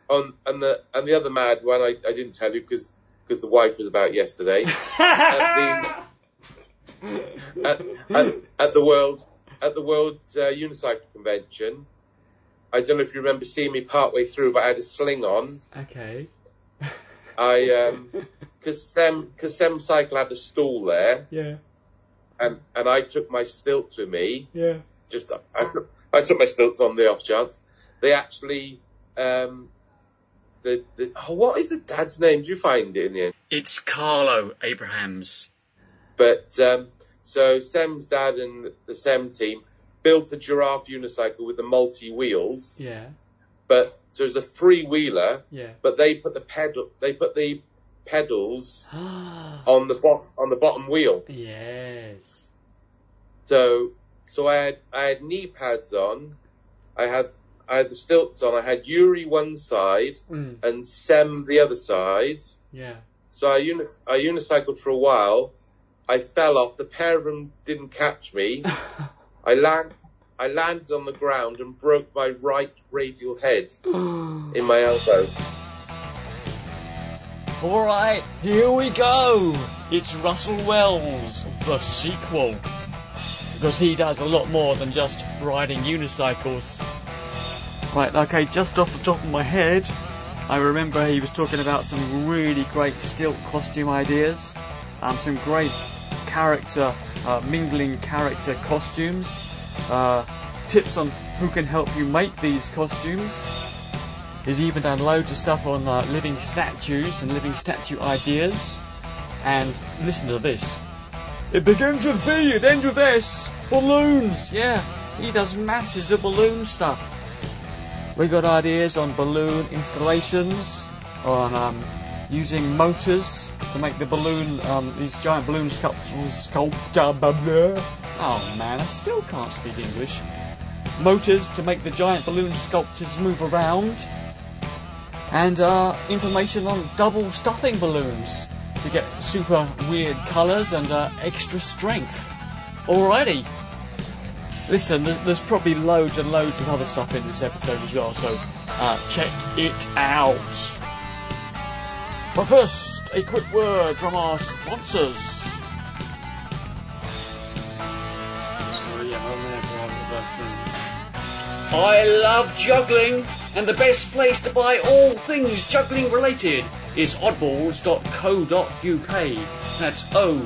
And the other mad one I didn't tell you because the wife was about yesterday. at the World Unicycle Convention. I don't know if you remember seeing me partway through, but I had a sling on. Okay. Because Sem Cycle had a stall there. Yeah. And I took my stilts with me. Yeah. I took my stilts on the off chance. They actually, what is the dad's name? Did you find it in the end? It's Carlo Abrahams. But, so Sem's dad and the Sem team built a giraffe unicycle with the multi-wheels. Yeah. But, so it was a 3-wheeler. Yeah. But they put the pedals on the bottom wheel. Yes. So I had knee pads on. I had the stilts on. I had Yuri one side and Sem the other side. Yeah. So I unicycled for a while. I fell off. The pair of them didn't catch me. I landed on the ground and broke my right radial head in my elbow. Alright, here we go. It's Russell Wells, the sequel. Because he does a lot more than just riding unicycles. Right, okay, just off the top of my head, I remember he was talking about some really great stilt costume ideas. Some great mingling character costumes. Tips on who can help you make these costumes. He's even done loads of stuff on living statues and living statue ideas. And listen to this. It begins with B, it ends with S. Balloons. Yeah, he does masses of balloon stuff. We got ideas on balloon installations, on using motors to make the balloon, these giant balloon sculptures. Oh man, I still can't speak English. Motors to make the giant balloon sculptures move around. And information on double stuffing balloons to get super weird colours and extra strength. Alrighty. Listen, there's probably loads and loads of other stuff in this episode as well, so check it out. But first, a quick word from our sponsors. I love juggling, and the best place to buy all things juggling related is oddballs.co.uk. That's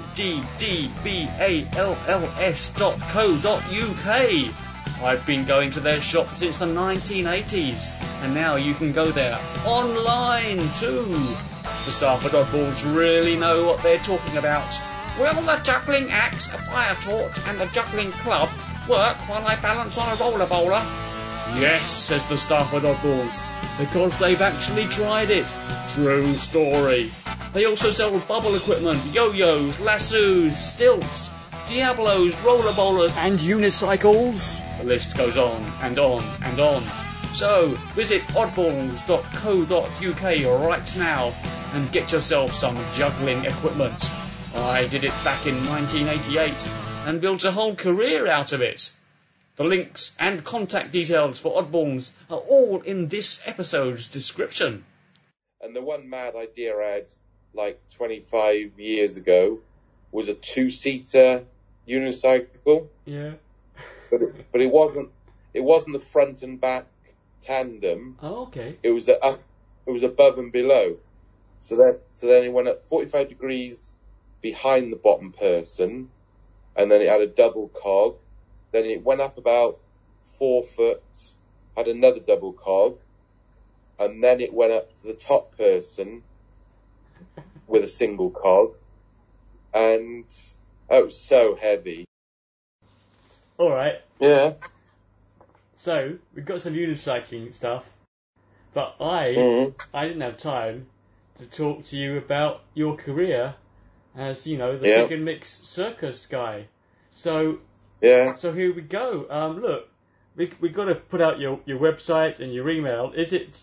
oddballs.co.uk. I've been going to their shop since the 1980s, and now you can go there online too. The staff at Oddballs really know what they're talking about. Will the juggling axe, a fire torch, and the juggling club work while I balance on a roller bowler? Yes, says the staff at Oddballs, because they've actually tried it. True story. They also sell bubble equipment, yo-yos, lassos, stilts, Diablos, roller bowlers, and unicycles. The list goes on and on and on. So, visit oddballs.co.uk right now and get yourself some juggling equipment. I did it back in 1988 and built a whole career out of it. The links and contact details for Oddballs are all in this episode's description. And the one mad idea I had like 25 years ago was a 2-seater unicycle. Yeah. But it wasn't the front and back tandem. Oh, okay. It was above and below. So then it went up 45 degrees behind the bottom person, and then it had a double cog. Then it went up about 4 foot, had another double cog, and then it went up to the top person with a single cog, and it was so heavy. Alright. Yeah. So, we've got some unicycling stuff, but I didn't have time to talk to you about your career as, the Pick and Mix circus guy. So, So here we go. Look, we've got to put out your website and your email. Is it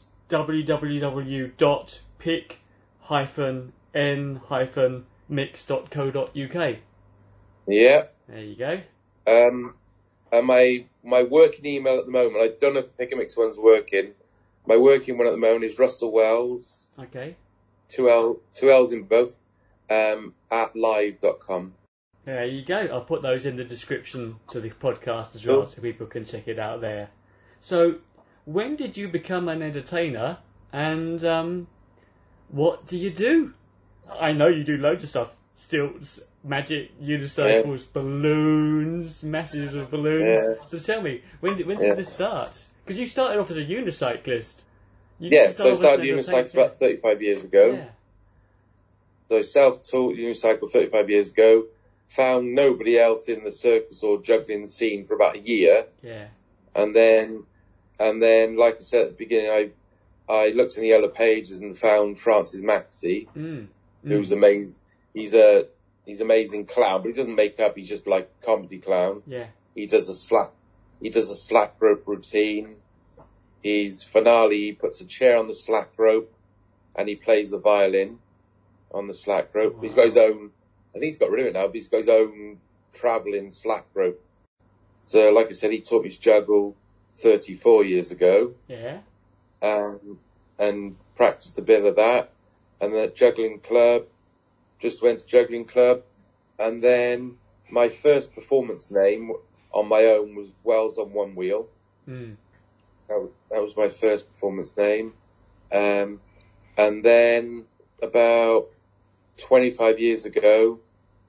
www.pick-n-mix.co.uk? Yeah. There you go. And my working email at the moment, I don't know if the Pick and Mix one's working. My working one at the moment is Russell Wells. Okay. Two L's in both. At live.com. There you go. I'll put those in the description to the podcast as well, so people can check it out there. So, when did you become an entertainer, and what do you do? I know you do loads of stuff. Stilts, magic, unicycles, balloons, messages of balloons. Yeah. So tell me, when did this start? Because you started off as a unicyclist. So I started unicycles about 35 years ago. Yeah. So I self-taught unicycle 35 years ago. Found nobody else in the circus or juggling scene for about a year. Yeah. And then, like I said at the beginning, I looked in the Yellow Pages and found Francis Maxey, who's amazing. He's amazing clown, but he doesn't make up. He's just like a comedy clown. Yeah. He does a slack rope routine. His finale, he puts a chair on the slack rope and he plays the violin on the slack rope. Wow. He's got his own, I think he's got rid of it now, but he's got his own travelling slack rope. So, like I said, he taught me to juggle 34 years ago. Yeah. And practiced a bit of that. And then at juggling club, just went to juggling club. And then my first performance name on my own was Wells on One Wheel. That was my first performance name. And then about 25 years ago,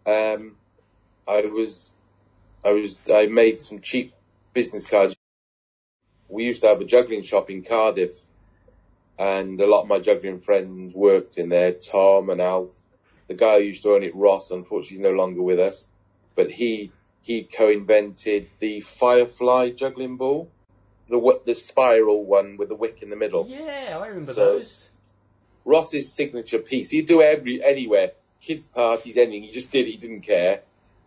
I made some cheap business cards. We used to have a juggling shop in Cardiff, and a lot of my juggling friends worked in there. Tom and Alf, the guy who used to own it, Ross, unfortunately is no longer with us, but he co-invented the Firefly juggling ball, the spiral one with the wick in the middle. Yeah, I remember those. Ross's signature piece. He'd do anywhere, kids' parties, anything. He just did it. He didn't care.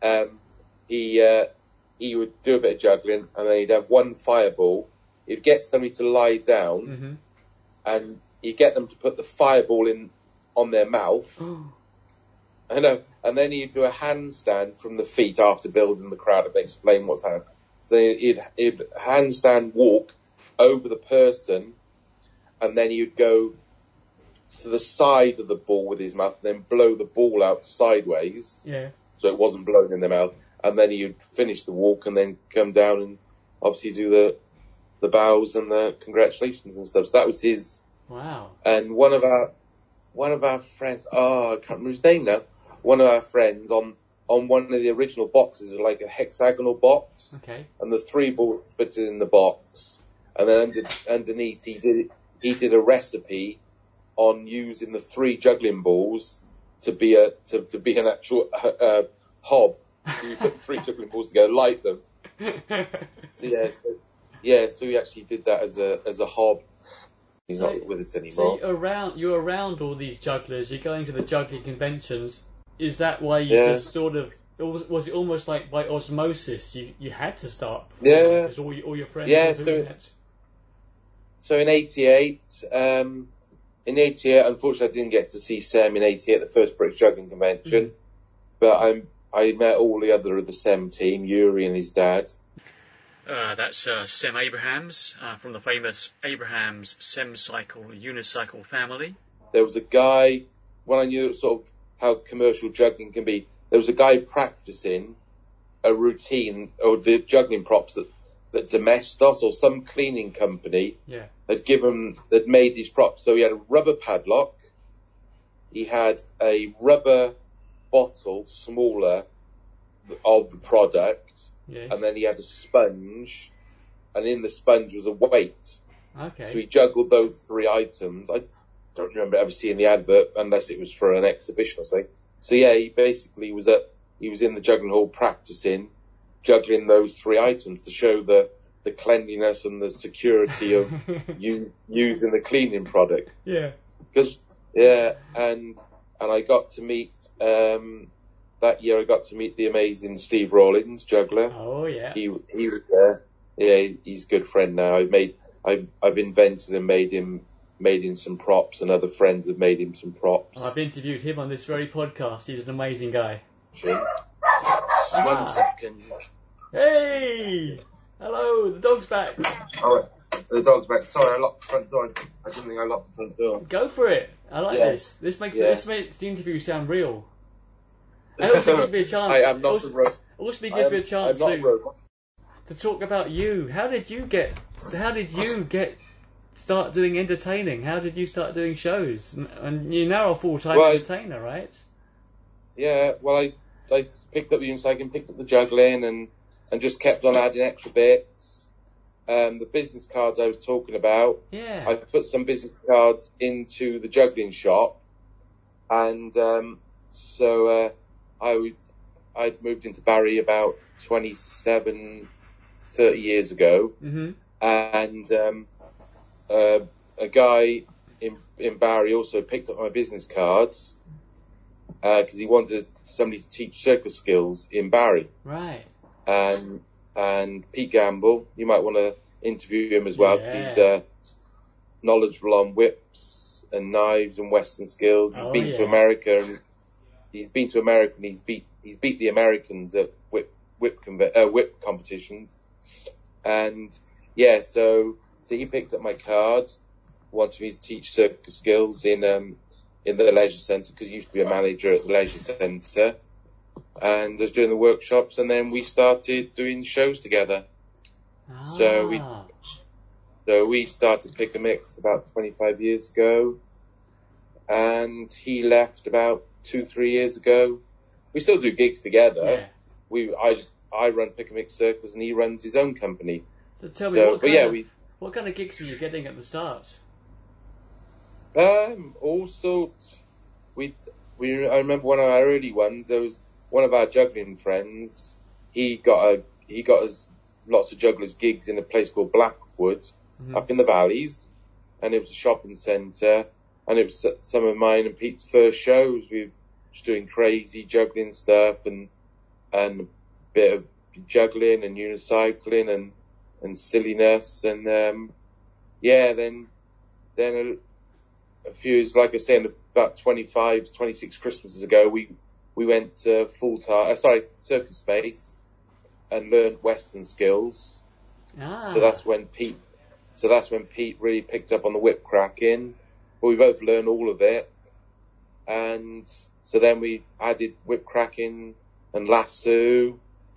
He would do a bit of juggling, and then he'd have one fireball. He'd get somebody to lie down, and he'd get them to put the fireball on their mouth. I know. And then he'd do a handstand from the feet after building the crowd and explain what's happening. Then he'd handstand walk over the person, and then he'd go to the side of the ball with his mouth, and then blow the ball out sideways. Yeah. So it wasn't blown in their mouth. And then he'd finish the walk and then come down and obviously do the bows and the congratulations and stuff. So that was his. Wow. And one of our friends, I can't remember his name now. One of our friends on one of the original boxes was like a hexagonal box. Okay. And the 3 balls fitted in the box. And then underneath he did a recipe on using the 3 juggling balls to be an actual hob. You put 3 juggling balls together, light them. So he actually did that as a hob. He's not with us anymore. So you're around all these jugglers. You're going to the juggling conventions. Is that why you just sort of? Was it almost like by osmosis? You had to start. Because all your friends were doing it. So in '88, unfortunately, I didn't get to see Sam in '88 at the first British Juggling Convention, but I met all the other of the SEM team, Yuri and his dad. That's Sem Abrahams from the famous Abrahams SEM Cycle unicycle family. There was a guy, when I knew sort of how commercial juggling can be, there was a guy practicing a routine or the juggling props that Domestos or some cleaning company had made these props. So he had a rubber padlock, he had a rubber bottle, smaller, of the product, and then he had a sponge, and in the sponge was a weight. Okay. So he juggled those 3 items. I don't remember ever seeing the advert unless it was for an exhibition or something. So he basically was in the juggling hall practicing juggling those 3 items to show the cleanliness and the security of using the cleaning product. Yeah. And I got to meet that year. I got to meet the amazing Steve Rawlins, juggler. Oh yeah. He was there. Yeah, he's a good friend now. I've invented and made him some props, and other friends have made him some props. I've interviewed him on this very podcast. He's an amazing guy. Sure. 1 second. Hey! Hello, the dog's back. All right. The dog's back. Sorry, I locked the front door. I didn't think I locked the front door. Go for it. I like this. This makes the interview sound real. And it also gives me a chance. I am not a robot. Also gives me a chance to talk about you. How did you start doing entertaining? How did you start doing shows? And you're now a full-time entertainer, right? Yeah, well, I picked up the unicycling, picked up the juggling, and just kept on adding extra bits. The business cards I was talking about, I put some business cards into the juggling shop, and so I'd moved into Barry about 30 years ago, and a guy in Barry also picked up my business cards because he wanted somebody to teach circus skills in Barry. Right. And Pete Gamble, you might want to interview him as well because he's knowledgeable on whips and knives and Western skills. He's been to America and he's beat the Americans at whip competitions. And so he picked up my cards, wanted me to teach circus skills in the leisure centre because he used to be a manager at the leisure centre, and was doing the workshops, and then we started doing shows together. So we started Pick a Mix about 25 years ago, and he left about 2-3 years ago. We still do gigs together. Yeah. I run Pick a Mix Circus, and he runs his own company. So tell me, what kind of gigs were you getting at the start? All sorts. I remember one of our early ones. There was one of our juggling friends. He got us lots of jugglers gigs in a place called Blackwood, up in the valleys, and it was a shopping centre, and it was some of mine and Pete's first shows. We were just doing crazy juggling stuff and a bit of juggling and unicycling and silliness, and then a few years, like I was saying, about 25 to 26 Christmases ago, we went to Circus Space and learned Western skills. So that's when Pete really picked up on the whip cracking. But we both learned all of it, and so then we added whip cracking and lasso.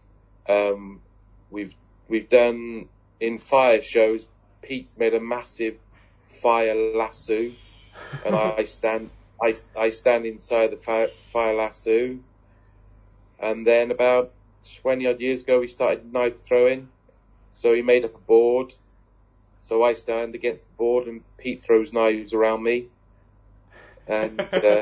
We've done in fire shows. Pete's made a massive fire lasso, and I stand inside the fire lasso. And then about 20 odd years ago, we started knife throwing. So he made up a board. So I stand against the board, and Pete throws knives around me. And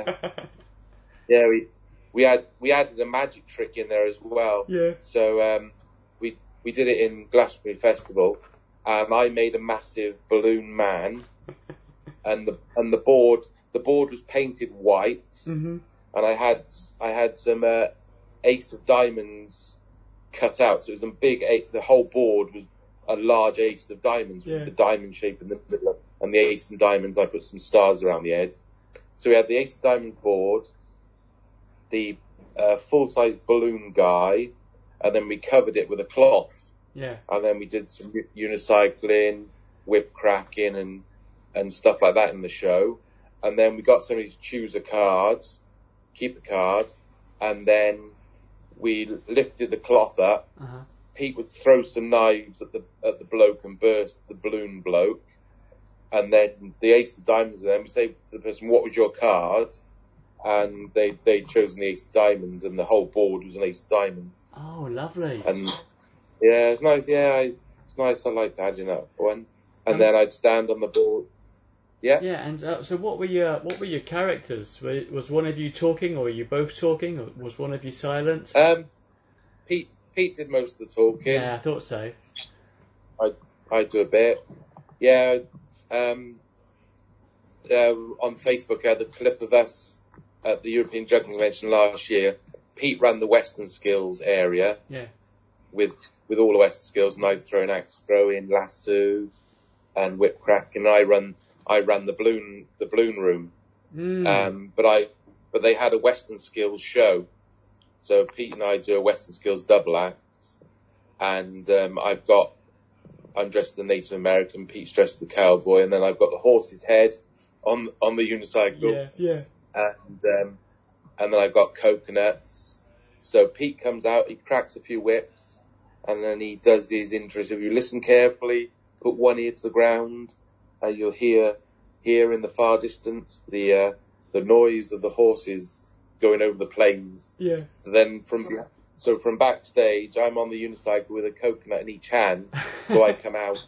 we added a magic trick in there as well. Yeah. So we did it in Glastonbury Festival. I made a massive balloon man, and the board was painted white, and I had some ace of diamonds cut out, so it was a big the whole board was a large ace of diamonds with the diamond shape in the middle, and the ace and diamonds, I put some stars around the edge. So we had the ace of diamonds board, the full-size balloon guy, and then we covered it with a cloth. Yeah. And then we did some unicycling, whip cracking and stuff like that in the show. And then we got somebody to choose a card, keep a card, and then we lifted the cloth up. Pete would throw some knives at the bloke and burst the balloon bloke. And then the ace of diamonds, and then we say to the person, what was your card? And they'd chosen the ace of diamonds, and the whole board was an ace of diamonds. Oh, lovely. And yeah, it's nice. Yeah, it's nice. I liked adding that one. And then I'd stand on the board. Yeah. Yeah, and so what were your characters? Was one of you talking, or were you both talking, or was one of you silent? Pete did most of the talking. Yeah, I thought so. I do a bit. Yeah. On Facebook, I had a clip of us at the European Juggling Convention last year. Pete ran the Western skills area. Yeah. With all the Western skills, knife throwing, axe throwing, lasso, and whip crack, and I ran the balloon room. But they had a Western skills show, so Pete and I do a Western skills double act, and I've got I'm dressed as a Native American, Pete's dressed as a cowboy, and then I've got the horse's head on the unicycle. And then I've got coconuts. So Pete comes out, he cracks a few whips, and then he does his intros. If you listen carefully, put one ear to the ground, you'll hear in the far distance the noise of the horses going over the plains. Yeah. So then from backstage, I'm on the unicycle with a coconut in each hand. So I come out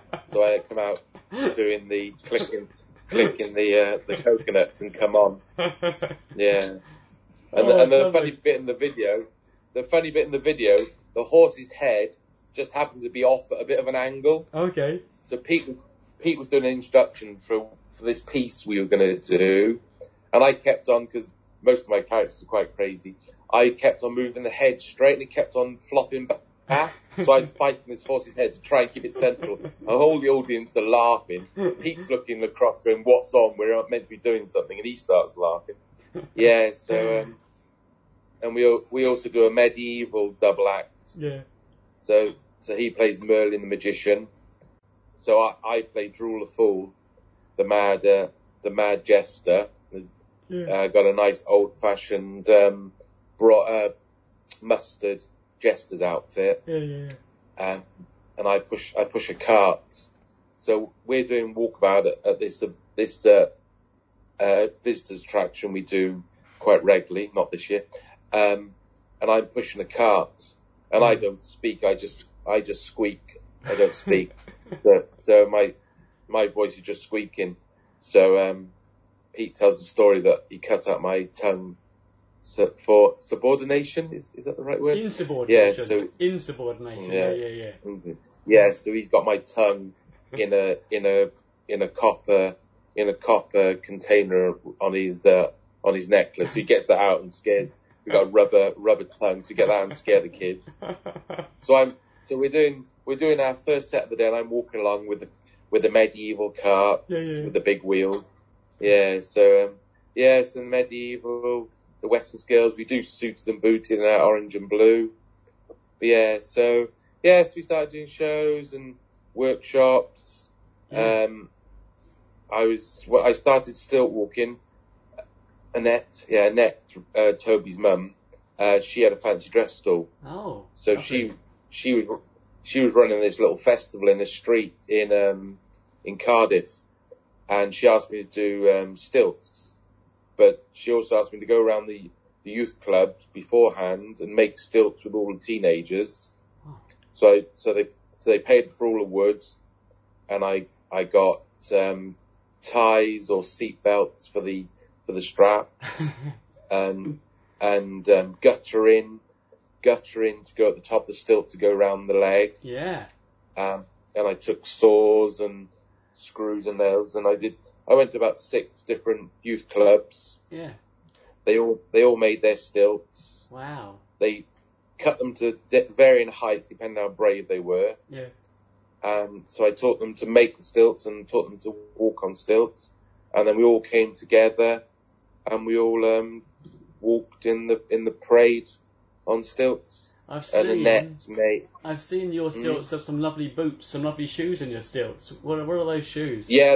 doing the clicking the coconuts and come on. Yeah. And the funny bit in the video, the horse's head just happened to be off at a bit of an angle. Okay. So Pete was doing an introduction for this piece we were going to do, and I kept on, because most of my characters are quite crazy, I kept on moving the head straight and it kept on flopping back. So I was fighting this horse's head to try and keep it central. The whole audience are laughing. Pete's looking across going, what's on? We're meant to be doing something. And he starts laughing. Yeah, so, and we also do a medieval double act. Yeah. So he plays Merlin the Magician. So I play Drool the Fool, the mad jester. Yeah. Got a nice old-fashioned mustard jester's outfit. Yeah. And I push a cart. So we're doing walkabout at this visitors attraction we do quite regularly, not this year. And I'm pushing a cart, and I don't speak. I just squeak. I don't speak. So my voice is just squeaking. So Pete tells the story that he cut out my tongue for subordination. Is that the right word? Insubordination. Yeah. So insubordination. Yeah. Yeah. So he's got my tongue in a copper container on his necklace. So he gets that out and scares. We got a rubber tongue, so we get that and scare the kids. So we're doing our first set of the day, and I'm walking along with the medieval cart with the big wheel. Yeah. So the medieval, the Western scales, we do suited and booted in our orange and blue. But so we started doing shows and workshops. Yeah. I started stilt walking. Annette, Toby's mum, she had a fancy dress stall. Oh. So okay. she was running this little festival in the street in Cardiff, and she asked me to do stilts, but she also asked me to go around the youth clubs beforehand and make stilts with all the teenagers. Oh. So they paid for all the wood, and I got ties or seat belts for the strap, and guttering to go at the top of the stilt to go around the leg. Yeah. And I took saws and screws and nails, and I went to about 6 different youth clubs. Yeah. They all made their stilts. Wow. They cut them to varying heights depending on how brave they were. Yeah. So I taught them to make the stilts and taught them to walk on stilts, and then we all came together. And we all walked in the parade on stilts. I've seen your stilts have some lovely boots, some lovely shoes in your stilts. What are those shoes? Yeah,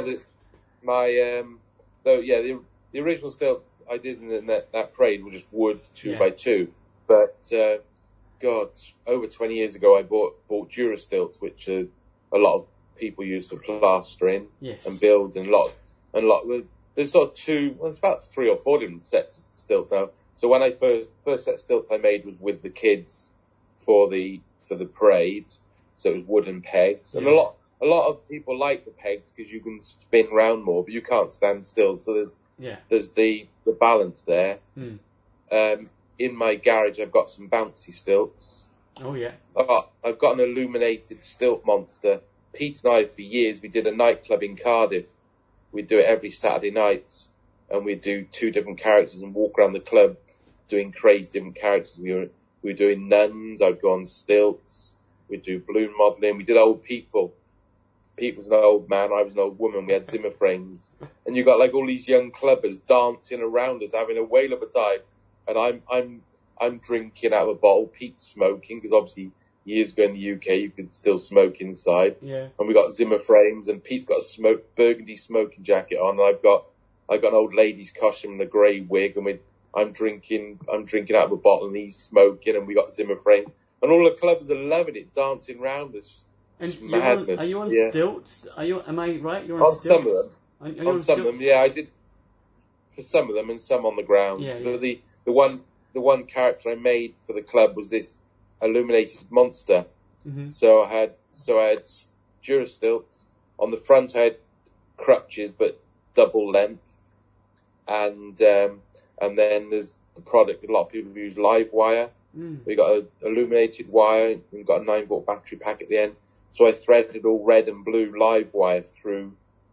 the original stilts I did in that parade were just wood 2x2. But over 20 years ago I bought Dura stilts, which a lot of people use for plastering and build, and a lot. There's sort of there's about 3 or 4 different sets of stilts now. So when I first set of stilts I made was with the kids for the parade, so it was wooden pegs. And a lot of people like the pegs because you can spin round more, but you can't stand still. So there's the balance there. In my garage I've got some bouncy stilts. Oh yeah. I've got an illuminated stilt monster. Pete and I, for years, we did a nightclub in Cardiff. We'd do it every Saturday night, and we'd do 2 different characters and walk around the club doing crazy different characters. We were doing nuns. I'd go on stilts. We'd do balloon modelling. We did old people. Pete was an old man. I was an old woman. We had Zimmer frames, and you got like all these young clubbers dancing around us, having a whale of a time. And I'm drinking out of a bottle. Pete's smoking because obviously years ago in the UK, you could still smoke inside. Yeah. And we got Zimmer frames, and Pete's got a burgundy smoking jacket on, and I've got an old lady's costume and a grey wig, and I'm drinking out of a bottle, and he's smoking, and we got Zimmer frame, and all the clubs are loving it, dancing around us. It's madness. Are you on yeah. stilts? Am I right? You're on stilts? Some of them. On some of them, yeah, I did for some of them, and some on the ground. Yeah, but the one character I made for the club was this illuminated monster. Mm-hmm. So I had Durastilts on the front. I had crutches, but double length, and then there's the product. A lot of people use live wire. We got an illuminated wire. We've got a 9-volt battery pack at the end. So I threaded all red and blue live wire through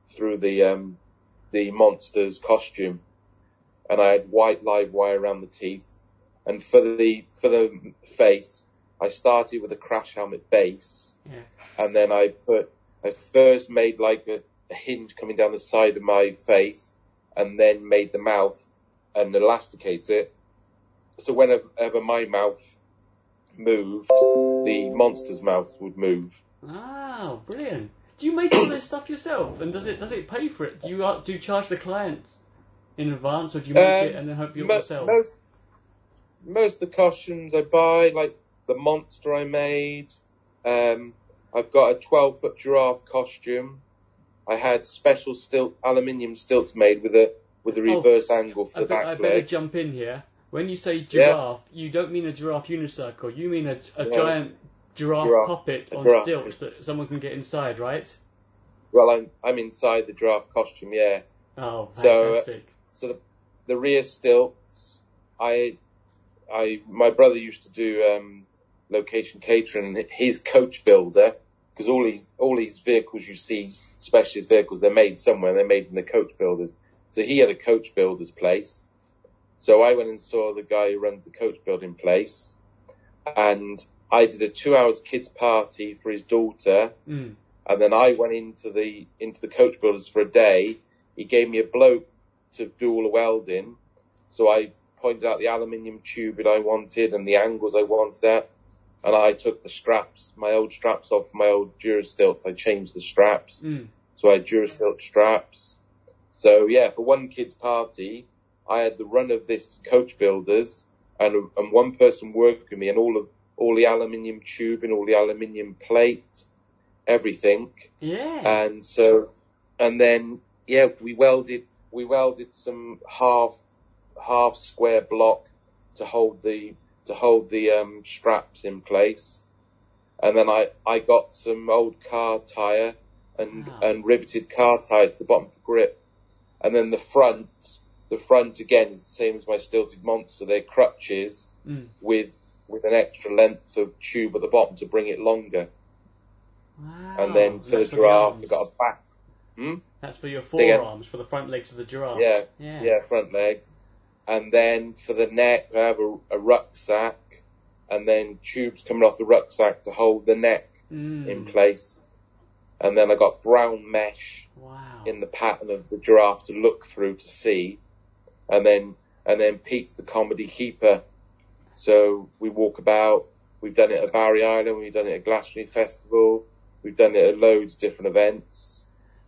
the monster's costume, and I had white live wire around the teeth. And for the face, I started with a crash helmet base, and then I first made like a hinge coming down the side of my face, and then made the mouth and elasticated it. So whenever my mouth moved, the monster's mouth would move. Oh, brilliant! Do you make all this stuff yourself? And does it pay for it? Do you charge the client in advance, or do you make it and then hope you'll sell? Most of the costumes I buy, like the monster I made. I've got a 12-foot giraffe costume. I had special aluminium stilts made with a reverse angle for the back leg. I better jump in here. When you say giraffe, you don't mean a giraffe unicycle. You mean a giant giraffe puppet on stilts that someone can get inside, right? Well, I'm inside the giraffe costume, yeah. Oh, fantastic. So the rear stilts, my brother used to do location catering. His coach builder, because all these vehicles you see, specialist vehicles, they're made somewhere. They're made in the coach builders. So he had a coach builder's place. So I went and saw the guy who runs the coach building place, and I did a 2 hours kids party for his daughter, and then I went into the coach builders for a day. He gave me a bloke to do all the welding, so I pointed out the aluminium tubing I wanted and the angles I wanted at, and I took the straps, my old straps off my old Durastilts. I changed the straps, so I had Durastilt straps. So yeah, for one kid's party, I had the run of this coach builders and one person working with me, and all the aluminium tubing, all the aluminium plate, everything. Yeah. And then we welded some half square block to hold the straps in place. And then I got some old car tire and riveted car tire to the bottom of the grip. And then the front again is the same as my stilted monster. They're crutches with an extra length of tube at the bottom to bring it longer. Wow. And then for the giraffe, I've got a back. That's for your forearms, for the front legs of the giraffe. Yeah, front legs. And then for the neck, I have a rucksack, and then tubes coming off the rucksack to hold the neck in place. And then I got brown mesh in the pattern of the giraffe to look through to see. And then Pete's the comedy keeper. So we walk about. We've done it at Barry Island. We've done it at Glastonbury Festival. We've done it at loads of different events.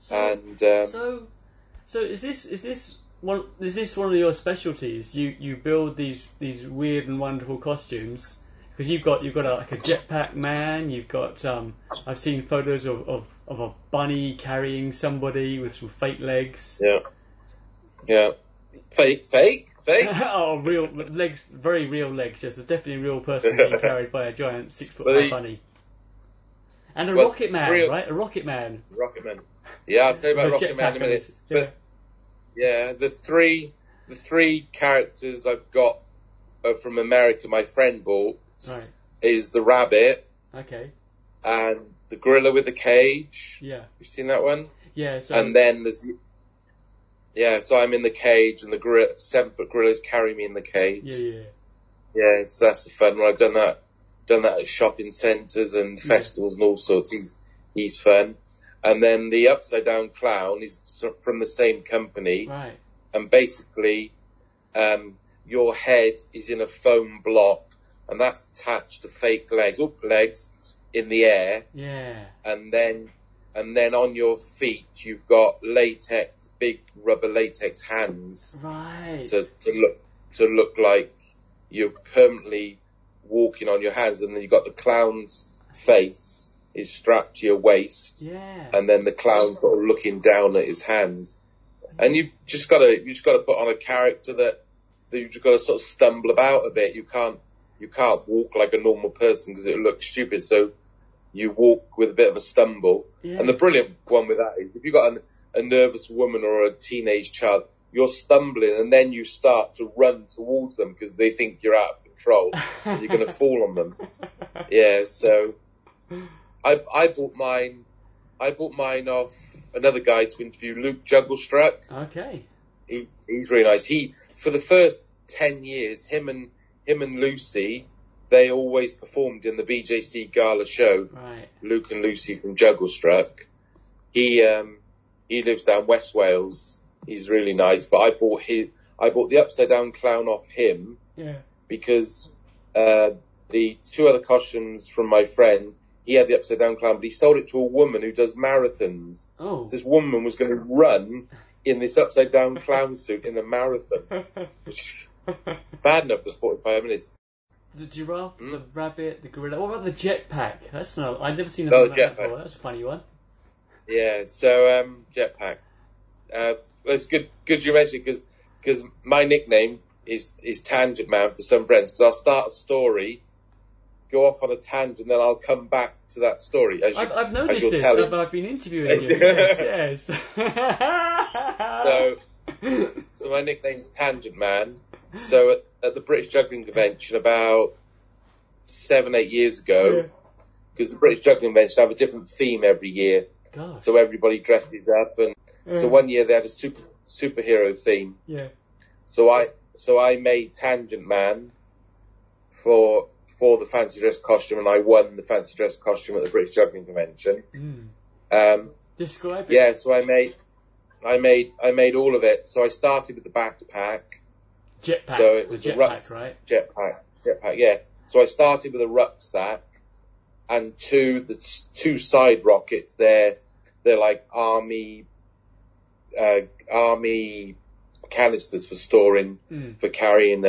So is this one of your specialties? You build these weird and wonderful costumes, because you've got like a jetpack man. You've got I've seen photos of a bunny carrying somebody with some fake legs. Yeah. Fake. Oh, real legs, very real legs. Yes, there's definitely a real person being carried by a giant 6-foot bunny. And a rocket man, right? A rocket man. Rocket man. Yeah, I'll tell you about Rocket Man in a minute. But the three characters I've got from America, my friend bought, is the rabbit. Okay. And the gorilla with the cage. Yeah. You've seen that one? Yeah. And then there's so I'm in the cage, and the 7-foot gorillas carry me in the cage. Yeah, that's a fun one. I've done that at shopping centres and festivals and all sorts. He's fun. And then the upside down clown is from the same company. Right. And basically, your head is in a foam block and that's attached to fake legs in the air. Yeah. And then on your feet, you've got big rubber latex hands. Right. To look like you're permanently walking on your hands, and then you've got the clown's face is strapped to your waist. Yeah. And then the clown sort of looking down at his hands. And you just gotta put on a character that you've just got to sort of stumble about a bit. You can't walk like a normal person because it looks stupid. So you walk with a bit of a stumble. Yeah. And the brilliant one with that is if you've got a nervous woman or a teenage child, you're stumbling and then you start to run towards them because they think you're out of control and you're going to fall on them. Yeah. So I bought mine off another guy to interview, Luke Jugglestruck. Okay. He's really nice. For the first 10 years, him and Lucy, they always performed in the BJC Gala show. Right. Luke and Lucy from Jugglestruck. He lives down West Wales. He's really nice. But I bought the upside down clown off him. Yeah. Because the two other costumes from my friend, he had the upside down clown, but he sold it to a woman who does marathons. Oh. So this woman was going to run in this upside down clown suit in a marathon. Bad enough for 45 minutes. The giraffe, the rabbit, the gorilla. What about the jetpack? I've never seen anything like that before. That's a funny one. Yeah, so jetpack. It's good you mentioned because my nickname is Tangent Man for some friends, because I'll start a story, go off on a tangent, then I'll come back to that story. I've noticed this. I've been interviewing you. Yes. So my nickname's Tangent Man. So at the British Juggling Convention about 7-8 years ago, because the British Juggling Convention have a different theme every year. Gosh. So everybody dresses up, and so one year they had a superhero theme. Yeah. So I made Tangent Man for the fancy dress costume, and I won the fancy dress costume at the British Juggling Convention. Describe it. Yeah, so I made all of it. So I started with the backpack. Jetpack. So it was a jetpack, right? Jetpack, yeah. So I started with a rucksack and the two side rockets. They're like army canisters for storing, for carrying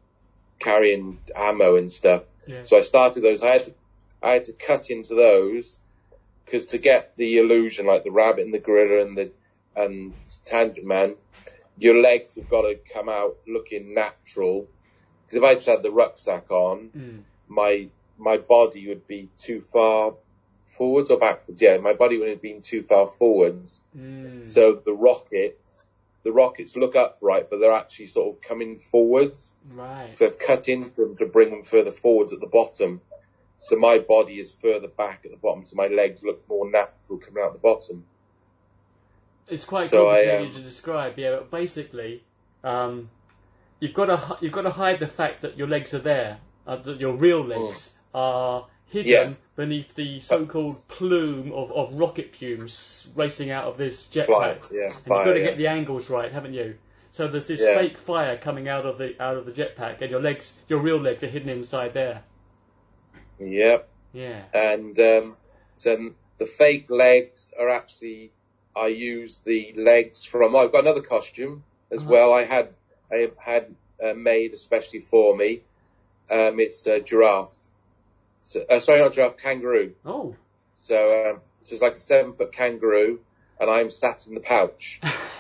ammo and stuff. Yeah. So I started those. I had to cut into those because to get the illusion, like the rabbit and the gorilla and Tangent Man, your legs have got to come out looking natural. Because if I just had the rucksack on, my body would be too far forwards or backwards. Yeah, my body would have been too far forwards. So the rockets look upright, but they're actually sort of coming forwards. Right. So I've cut into them to bring them further forwards at the bottom. So my body is further back at the bottom, so my legs look more natural coming out the bottom. It's quite complicated to describe, yeah. But basically, you've got to hide the fact that your legs are there, that your real legs are hidden beneath the so-called plume of rocket fumes racing out of this jetpack. And you've got to get the angles right, haven't you? So there's this fake fire coming out of the jetpack, and your real legs are hidden inside there. Yep. Yeah. And so the fake legs are actually, I use the legs from. I've got another costume as well. I had made especially for me. It's a giraffe. So, sorry, not giraffe, kangaroo. Oh. So it's like a 7-foot kangaroo, and I'm sat in the pouch.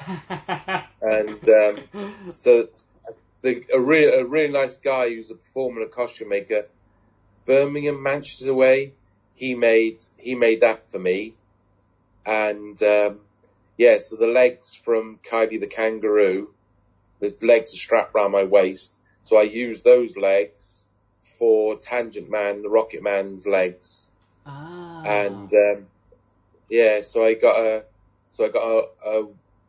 And so a really nice guy who's a performer and a costume maker, Birmingham, Manchester way, he made that for me. And so the legs from Kylie the kangaroo, the legs are strapped around my waist. So I use those legs for Tangent Man, the Rocket Man's legs. And so I got a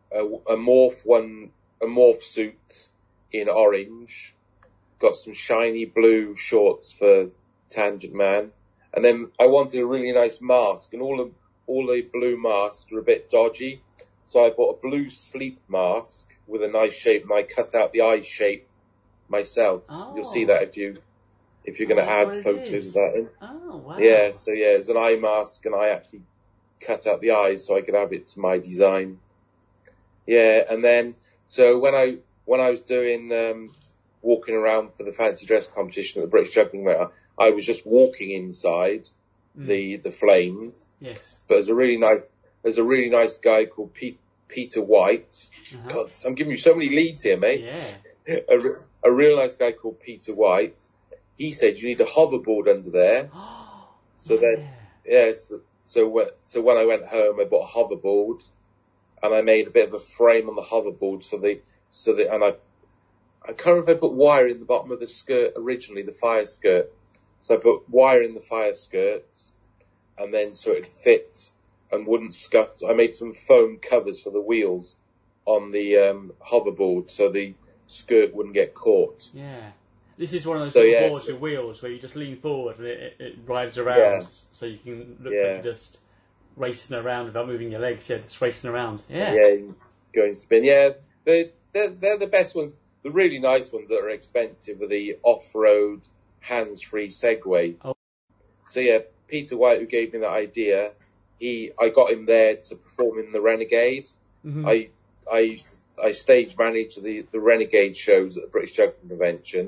morph suit in orange. Got some shiny blue shorts for Tangent Man, and then I wanted a really nice mask, and all the blue masks were a bit dodgy, so I bought a blue sleep mask with a nice shape, and I cut out the eye shape myself. You'll see that if you. if you're going to add photos of that in. Oh, wow. Yeah, so yeah, it's an eye mask, and I actually cut out the eyes so I could have it to my design. Yeah, and then, so when I was doing, walking around for the fancy dress competition at the British Juggling Mate, I was just walking inside the flames. Yes. But there's a really nice guy called Peter White. Uh-huh. God, I'm giving you so many leads here, mate. Yeah. A real nice guy called Peter White. He said you need a hoverboard under there. So then, yes. So when I went home, I bought a hoverboard, and I made a bit of a frame on the hoverboard. And I can't remember if I put wire in the bottom of the skirt originally, the fire skirt. So I put wire in the fire skirt, and then so it'd fit and wouldn't scuff. I made some foam covers for the wheels on the hoverboard, so the skirt wouldn't get caught. Yeah. This is one of those boards with wheels where you just lean forward and it rides around, so you can look like you're just racing around without moving your legs. Yeah, just racing around. Yeah. Yeah, going spin. Yeah, they're the best ones. The really nice ones that are expensive are the off-road hands-free Segway. Oh. So yeah, Peter White, who gave me that idea, I got him there to perform in the Renegade. Mm-hmm. I stage managed the Renegade shows at the British Juggling Convention.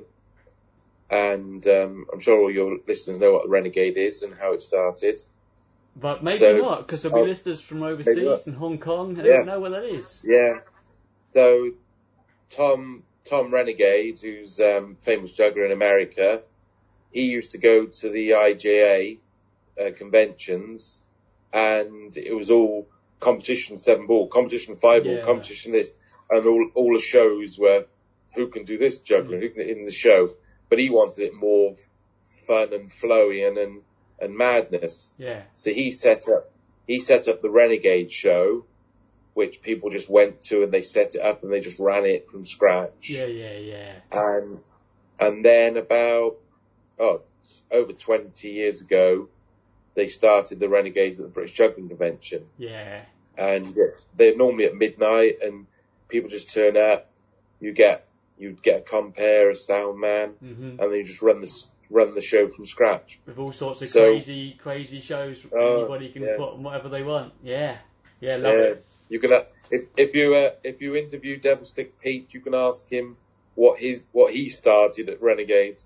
And I'm sure all your listeners know what the Renegade is and how it started. But maybe not, because there'll be listeners from overseas and Hong Kong who don't know what that is. Yeah. So Tom Renegade, who's famous juggler in America, he used to go to the IJA conventions, and it was all competition 7-ball, competition 5-ball, competition this, and all the shows were who can do this juggling in the show. But he wanted it more fun and flowy and madness. Yeah. So he set up the Renegade show, which people just went to, and they set it up and they just ran it from scratch. Yeah. And then about over 20 years ago, they started the Renegades at the British Juggling Convention. Yeah. And they're normally at midnight, and people just turn up. You'd get a compere, a sound man, and then you just run the show from scratch. With all sorts of crazy shows, anybody can put on whatever they want. Yeah, love it. You can if you interview Devilstick Pete, you can ask him what he started at Renegade.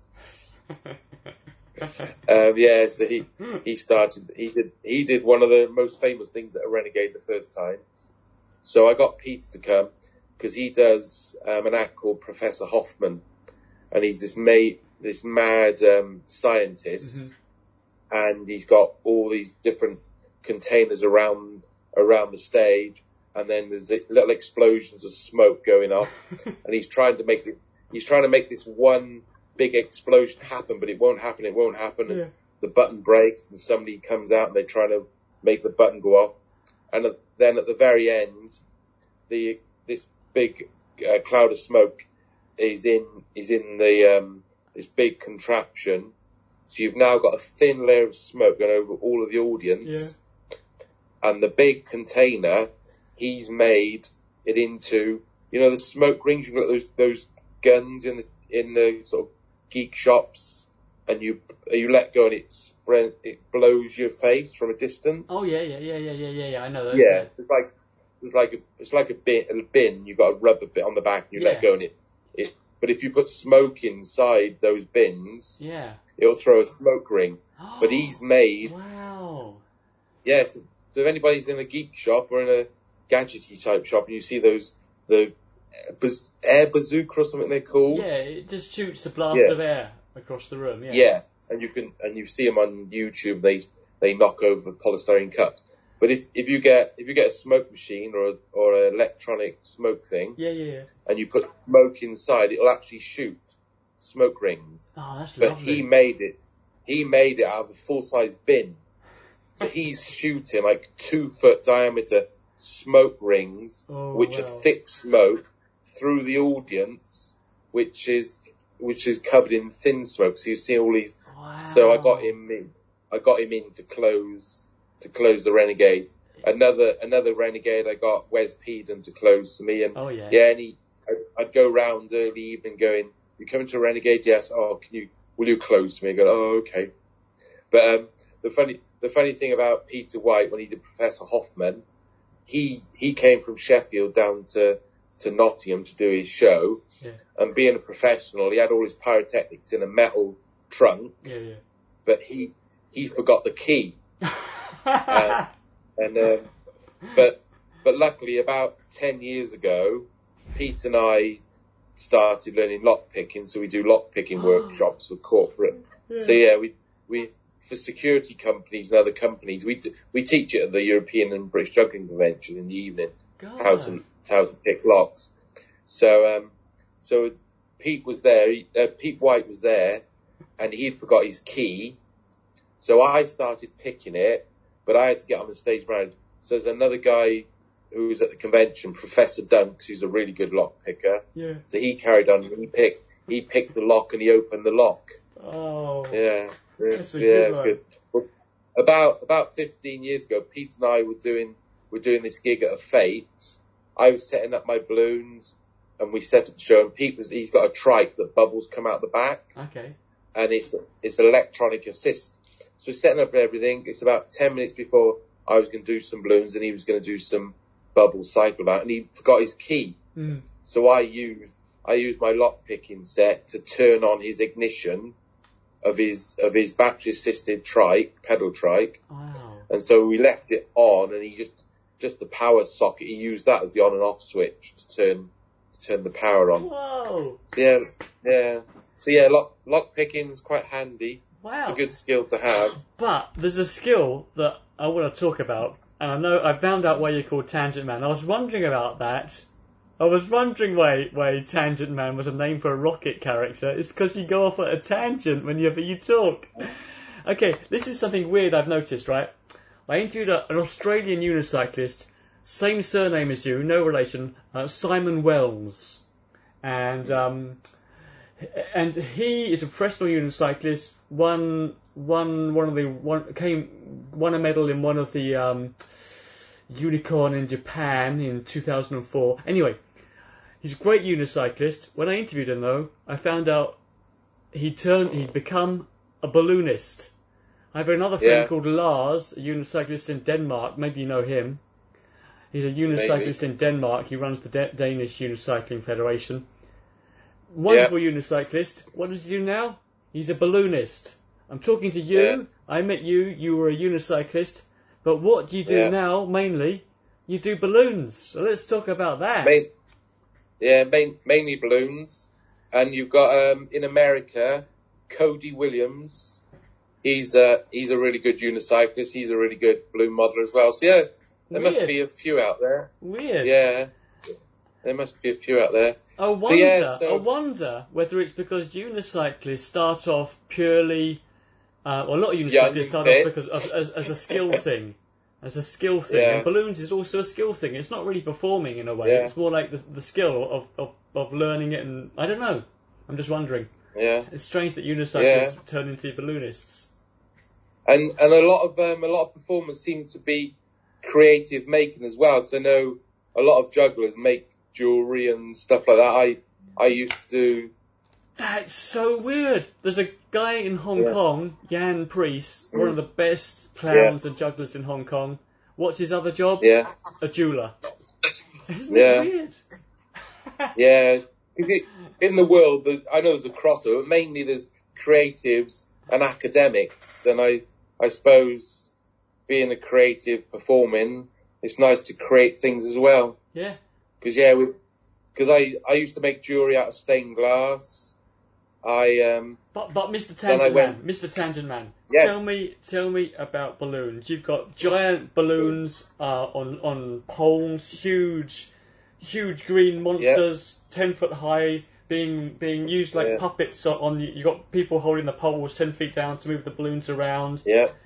So he did one of the most famous things at a Renegade the first time. So I got Peter to come, because he does an act called Professor Hoffman, and he's this mad scientist, and he's got all these different containers around the stage, and then there's little explosions of smoke going off, and he's trying to make this one big explosion happen, but it won't happen. Yeah. The button breaks, and somebody comes out, and they're trying to make the button go off, and then at the very end, this big cloud of smoke is in the this big contraption. So you've now got a thin layer of smoke going over all of the audience, and the big container, he's made it into, the smoke rings. You've got those guns in the sort of geek shops, and you let go and it blows your face from a distance. Oh yeah. I know those. Yeah, it's like a bin. You've got a rubber bit on the back, and you let go, and it. But if you put smoke inside those bins, it'll throw a smoke ring. But he's made. Wow. Yes. So if anybody's in a geek shop or in a gadgety type shop, and you see the air bazooka or something they're called. Yeah, it just shoots a blast of air across the room. Yeah. Yeah, and you see them on YouTube. They knock over polystyrene cups. But if you get a smoke machine or an electronic smoke thing, and you put smoke inside, it'll actually shoot smoke rings. Oh, that's lovely. But he made it out of a full-size bin. So he's shooting like 2-foot diameter smoke rings, which are thick smoke through the audience, which is covered in thin smoke. So you see all these. Wow. So I got him in to close the Renegade. Another Renegade, I got Wes Peden to close to me, and I'd go round early evening going, "You coming to a Renegade?" Yes. Oh, will you close to me? I go, oh, okay. But the funny thing about Peter White, when he did Professor Hoffman, he came from Sheffield down to Nottingham to do his show. Yeah. And being a professional, he had all his pyrotechnics in a metal trunk. Yeah. But he forgot the key. But luckily, about 10 years ago, Pete and I started learning lock picking, so we do lock picking workshops for corporate. Yeah. So yeah, we for security companies and other companies, we teach it at the European and British Juggling Convention in the evening, how to pick locks. So Pete was there. Pete White was there, and he'd forgot his key. So I started picking it, but I had to get on the stage round. So there's another guy who was at the convention, Professor Dunks, who's a really good lock picker. Yeah. So he carried on and he picked the lock and he opened the lock. Oh. Yeah. That's a good one. Good. Well, about 15 years ago, Pete and I were doing this gig at a fete. I was setting up my balloons and we set up the show, and he's got a trike that bubbles come out the back. Okay. And it's electronic assist. So we're setting up everything. It's about 10 minutes before I was going to do some balloons and he was going to do some bubble cycle about, and he forgot his key. So I used my lock picking set to turn on his ignition of his battery assisted pedal trike. Wow. And so we left it on, and he just the power socket, he used that as the on and off switch to turn the power on. Whoa. So yeah, lock picking is quite handy. Wow. It's a good skill to have. But there's a skill that I want to talk about, and I know I found out why you're called Tangent Man. I was wondering about that. I was wondering why Tangent Man was a name for a rocket character. It's because you go off at a tangent whenever you talk. Okay, this is something weird I've noticed, right? I interviewed an Australian unicyclist, same surname as you, no relation, Simon Wells. And he is a professional unicyclist, won a medal in one of the Unicorn in Japan in 2004. Anyway, he's a great unicyclist. When I interviewed him, though, I found out he'd become a balloonist. I have another friend called Lars, a unicyclist in Denmark. Maybe you know him. He's a unicyclist in Denmark. He runs the Danish Unicycling Federation. Wonderful unicyclist. What does he do now? He's a balloonist. I'm talking to you. Yeah. I met you. You were a unicyclist. But what do you do now, mainly? You do balloons. So let's talk about that. Mainly balloons. And you've got, in America, Cody Williams. He's a really good unicyclist. He's a really good balloon modeler as well. So yeah, there must be a few out there. Weird. Yeah. There must be a few out there. I wonder whether it's because unicyclists start off purely, or a lot of unicyclists start off because as a skill thing. As a skill thing. Yeah. And balloons is also a skill thing. It's not really performing in a way. Yeah. It's more like the skill of learning it, and I don't know. I'm just wondering. Yeah. It's strange that unicyclists turn into balloonists. And a lot of performers seem to be creative making as well, because I know a lot of jugglers make jewellery and stuff like that. I used to do. That's so weird. There's a guy in Hong Kong, Jan Priest, one of the best clowns and jugglers in Hong Kong. What's his other job? Yeah. A jeweller. Isn't it weird? Yeah. In the world, I know there's a crossover, but mainly there's creatives and academics, and I suppose being a creative performing, it's nice to create things as well. Yeah. Because I used to make jewellery out of stained glass. But Mr. Tangent Man, tell me about balloons. You've got giant balloons on poles, huge green monsters, 10 foot high, being used like puppets on. You got people holding the poles 10 feet down to move the balloons around.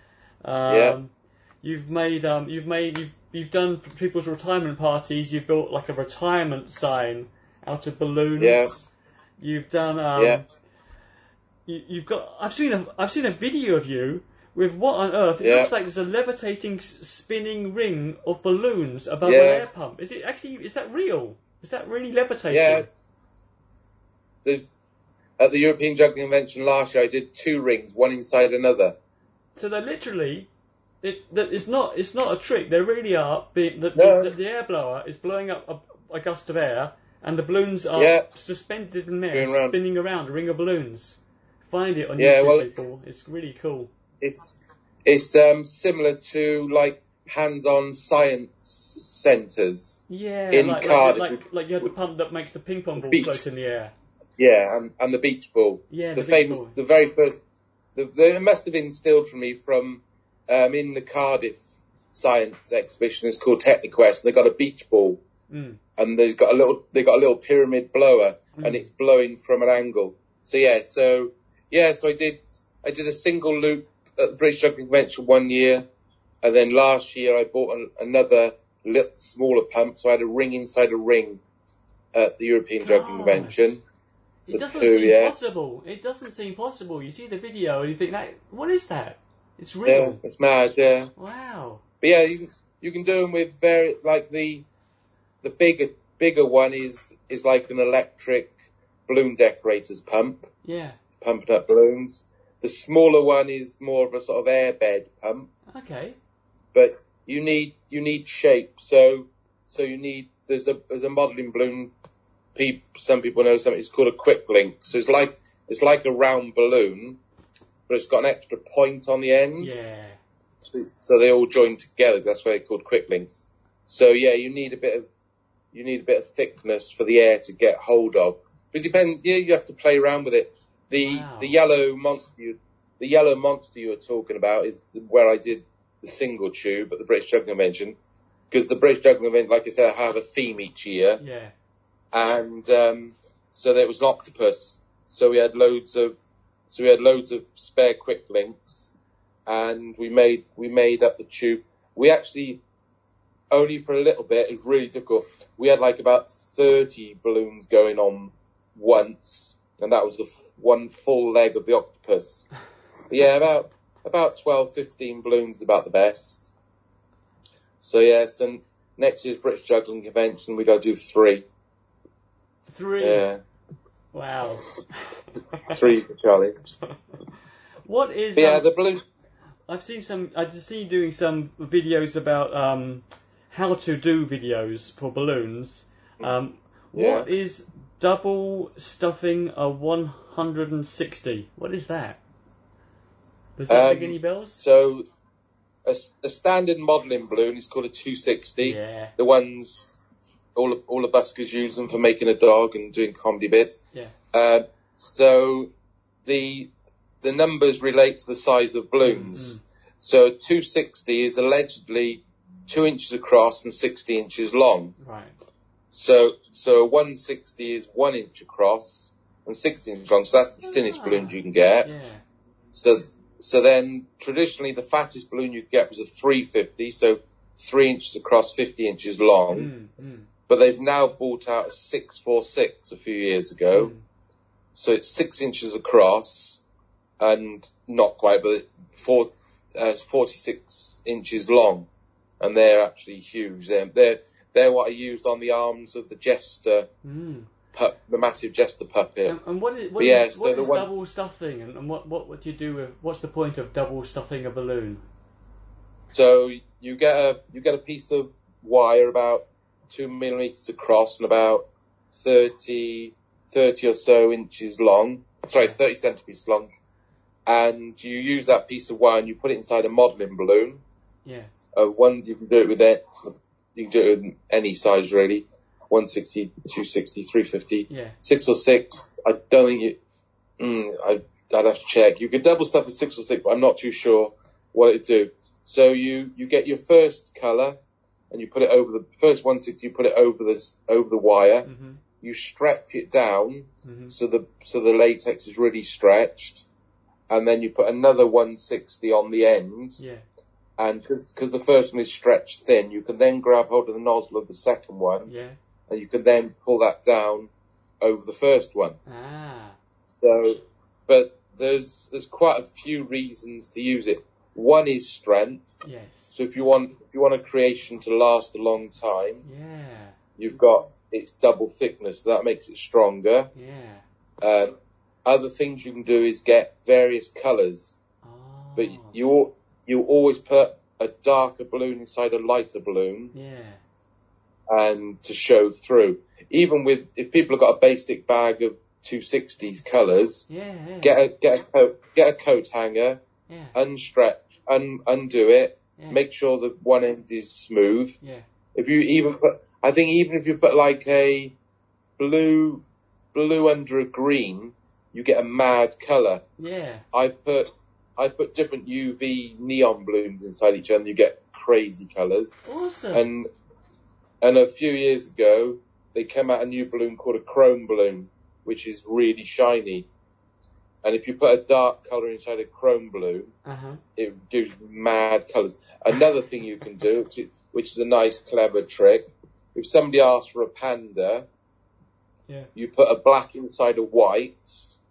You've done for people's retirement parties. You've built like a retirement sign out of balloons. Yeah. You've done. You've got. I've seen a video of you with what on earth? It looks like there's a levitating, spinning ring of balloons above an air pump. Is that real? Is that really levitating? Yeah. at the European Juggling Convention last year, I did 2 rings, one inside another. So they're literally, it's not a trick. They really are. The air blower is blowing up a gust of air, and the balloons are suspended in there, spinning around, a ring of balloons. Find it on YouTube, people. It's really cool. It's similar to like hands-on science centres. Yeah, in Cardiff, like you had the pump that makes the ping pong ball float in the air. Yeah, and the beach ball. Yeah, the famous, ball. The very first. It must have been instilled from me from in the Cardiff science exhibition. It's called Techniquest. They got a beach ball, and they got a little pyramid blower, and it's blowing from an angle. So I did a single loop at the British Juggling Convention one year, and then last year I bought another little smaller pump, so I had a ring inside a ring at the European Juggling Convention. It doesn't seem possible. It doesn't seem possible. You see the video and you think, what is that? It's real. Yeah, it's mad, yeah. Wow. But yeah, you can do them with the bigger one is like an electric balloon decorator's pump. Yeah. Pumping up balloons. The smaller one is more of a sort of airbed pump. Okay. But you need shape. So you need, there's a modelling balloon. Some people know something. It's called a quick link. So it's like a round balloon, but it's got an extra point on the end. Yeah. So they all join together. That's why they're called quick links. So yeah, you need a bit of thickness for the air to get hold of. But it depends. Yeah, you have to play around with it. The yellow monster you were talking about is where I did the single tube at the British Juggling Convention, because the British Juggling Convention, like I said, I have a theme each year. Yeah. And so there was an octopus. So we had loads of spare quick links, and we made up the tube. We actually, only for a little bit, it really took off. We had like about 30 balloons going on once, and that was the one full leg of the octopus. But yeah, about 12, 15 balloons is about the best. So yes, and next year's British Juggling Convention, we got to do 3. 3? Yeah. Wow. 3 for Charlie. What is... the balloon... I've seen you doing some videos about how to do videos for balloons. What is double stuffing a 160? What is that? Does that ring any bells? So, a standard modelling balloon is called a 260. Yeah. The ones... All the buskers use them for making a dog and doing comedy bits. Yeah. So the numbers relate to the size of balloons. So 260 is allegedly 2 inches across and 60 inches long. Right. So 160 is 1 inch across and 60 inches long. So that's the thinnest balloon you can get. Yeah. So then traditionally the fattest balloon you could get was a 350. So 3 inches across, 50 inches long. But they've now brought out a 646 a few years ago. So it's 6 inches across and not quite, but 46 inches long. And they're actually huge. They're what I used on the arms of the Jester, the massive Jester puppet. And what is double stuffing? And what do you do with, what's the point of double stuffing a balloon? So you get a piece of wire about 2 millimeters across and about 30 or so inches long. 30 centimeters long. And you use that piece of wire and you put it inside a modelling balloon. Yeah. You can do it with you can do it with any size really. 160, 260, 350. Yeah. 606. I don't think I'd have to check. You could double stuff with 606, but I'm not too sure what it'd do. So you get your first colour, and you put it over the first 160. You put it over the wire. You stretch it down so the latex is really stretched, and then you put another 160 on the end. Yeah. And because the first one is stretched thin, you can then grab hold of the nozzle of the second one. Yeah. And you can then pull that down over the first one. Ah. So, but there's quite a few reasons to use it. One is strength. Yes. So if you want a creation to last a long time, yeah, you've got its double thickness. So that makes it stronger. Yeah. other things you can do is get various colours. Oh. But you always put a darker balloon inside a lighter balloon. Yeah. And to show through. Even if people have got a basic bag of 260s colours, get a coat hanger, unstretch, undo it, make sure the one end is smooth. Yeah. If you even if you put like a blue under a green, you get a mad colour. Yeah. I put different UV neon balloons inside each other and you get crazy colours. Awesome. And a few years ago, they came out a new balloon called a chrome balloon, which is really shiny. And if you put a dark colour inside a chrome balloon, it gives mad colours. Another thing you can do, which is a nice, clever trick, if somebody asks for a panda, you put a black inside a white,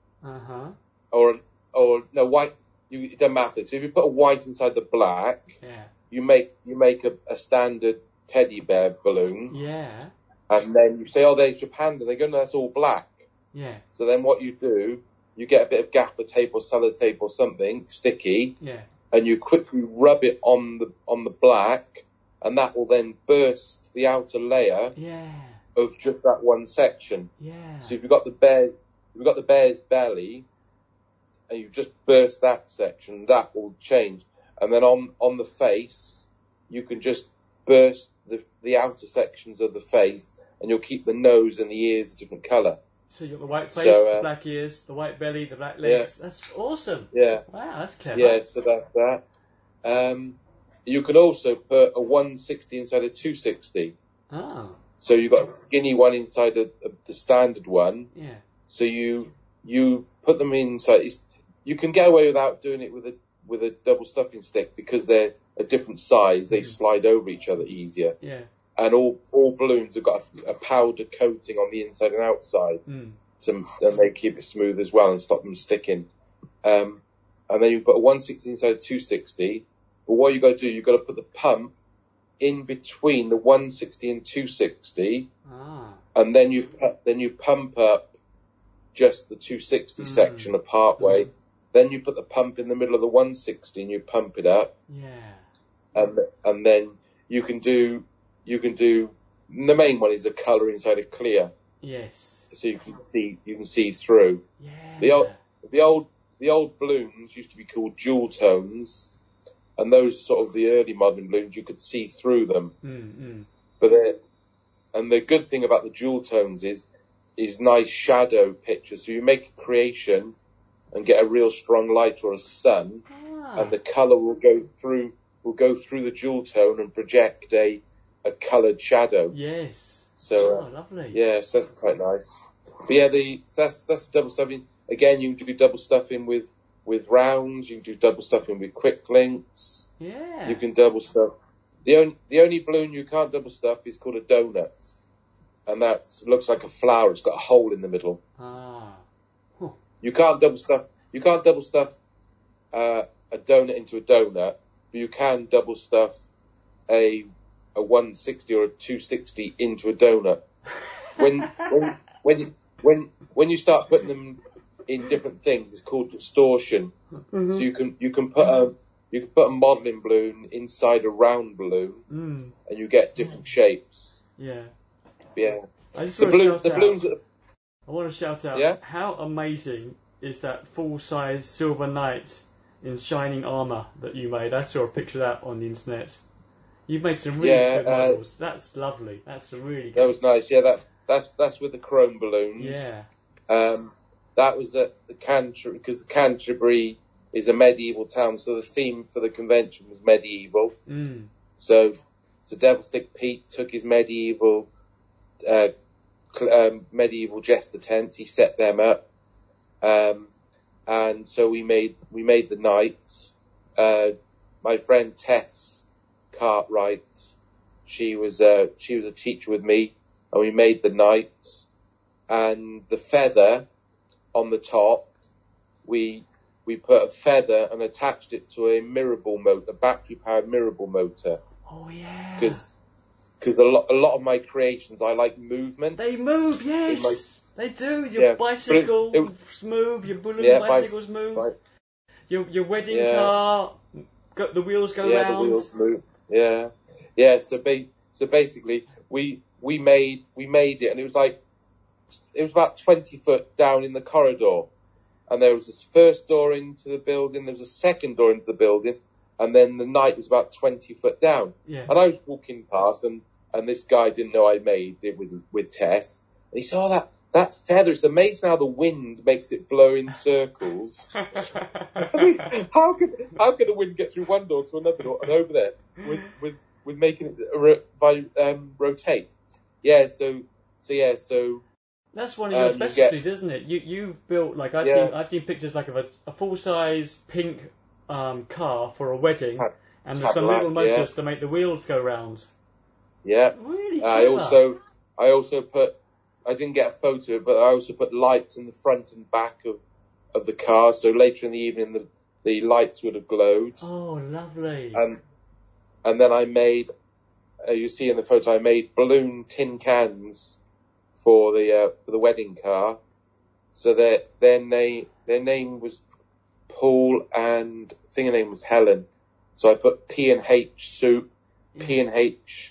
or no, white, it doesn't matter. So if you put a white inside the black, you make a standard teddy bear balloon. Yeah. And then you say, oh, there's your panda. They go, no, that's all black. Yeah. So then what you do, you get a bit of gaffer tape or sellotape or something sticky. Yeah. And you quickly rub it on the black, and that will then burst the outer layer. Yeah. Of just that one section. Yeah. So if you've got the bear's belly, and you just burst that section, that will change. And then on the face, you can just burst the outer sections of the face, and you'll keep the nose and the ears a different colour. So you've got the white face, the black ears, the white belly, the black legs. Yeah. That's awesome. Yeah. Wow, that's clever. Yeah, so that's that. You can also put a 160 inside a 260. Oh. So you've got a skinny one inside of the standard one. Yeah. So you put them inside. You can get away without doing it with a double stuffing stick because they're a different size. They slide over each other easier. Yeah. And all balloons have got a powder coating on the inside and outside. And they keep it smooth as well and stop them sticking. And then you put a 160 inside a 260. But what you got to do, you've got to put the pump in between the 160 and 260. And then you pump up just the 260 section a part way. Then you put the pump in the middle of the 160 and you pump it up. Yeah. And then you can do, the main one is a colour inside a clear. Yes. So you can see through. Yeah. The old balloons used to be called jewel tones, and those are sort of the early modern balloons, you could see through them. But the good thing about the jewel tones is nice shadow pictures. So you make a creation and get a real strong light or a sun, and the colour will go through the jewel tone and project a coloured shadow. Yes. So lovely. Yes, that's quite nice. But yeah, that's double stuffing. Again, you can do double stuffing with rounds. You can do double stuffing with quick links. Yeah. You can double stuff. The only balloon you can't double stuff is called a donut, and that looks like a flower. It's got a hole in the middle. You can't double stuff a donut into a donut, but you can double stuff a 160 or a 260 into a donut. When you start putting them in different things, it's called distortion. So you can put a modelling balloon inside a round balloon, and you get different shapes. Yeah. Yeah. I just I want to shout out how amazing is that full-size Silver Knight in shining armour that you made. I saw a picture of that on the internet. You've made some really good models. That's lovely. That's really good. That was nice. Yeah, that's with the chrome balloons. Yeah. That was at the Canterbury, because the Canterbury is a medieval town, so the theme for the convention was medieval. So Devilstick Pete took his medieval jester tents. He set them up, and so we made the knights. My friend Tess Cartwright, she was a teacher with me, and we made the knights. And the feather on the top, we put a feather and attached it to a mirrorball motor, a battery-powered mirrorball motor. Oh yeah. Because a lot of my creations, I like movement. They move, yes. They do. Your bicycles move. Your balloon bicycles move. Right. Your wedding car, the wheels go round. The wheels move. Yeah. So basically, we made it, and it was about 20 foot down in the corridor, and there was this first door into the building. There was a second door into the building, and then the night was about 20 foot down. Yeah. And I was walking past, and this guy didn't know I made it with Tess. And he said, "Oh, that feather, it's amazing how the wind makes it blow in circles." I mean, how could the wind get through one door to another door and over there with making it rotate? Yeah, so. That's one of your specialties, isn't it? You've built, like, I've seen pictures like of a full-size pink car for a wedding, and there's some little motors to make the wheels go round. Yeah. Really clever. I also put, I didn't get a photo of it, but I also put lights in the front and back of the car, so later in the evening the lights would have glowed. Oh, lovely. And then I made, you see in the photo, I made balloon tin cans for the wedding car, so that their name was Paul, and I think her name was Helen. So I put P&H soup, P&H,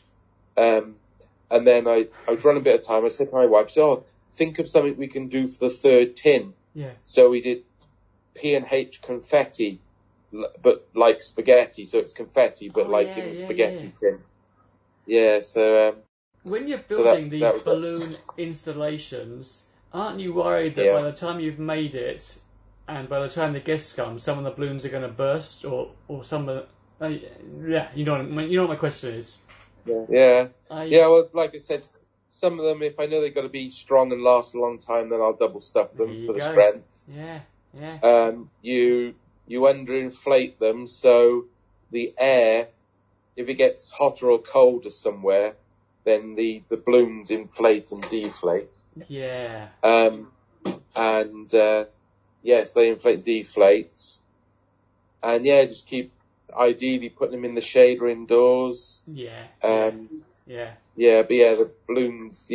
and then I was running a bit of time. I said to my wife, think of something we can do for the third tin. Yeah. So we did P&H confetti, but like spaghetti. So it's confetti, but in a spaghetti tin. Yeah. So. When you're building these balloon installations, aren't you worried that by the time you've made it, and by the time the guests come, some of the balloons are going to burst, or some of the, you know what my question is. Yeah. Well, like I said, some of them, if I know they've got to be strong and last a long time, then I'll double stuff them for the strength. Yeah. You underinflate them, so the air, if it gets hotter or colder somewhere, then the balloons inflate and deflate. Yeah. Yes, they inflate and deflate. And just keep ideally putting them in the shade or indoors. Yeah. Yeah, but the balloons,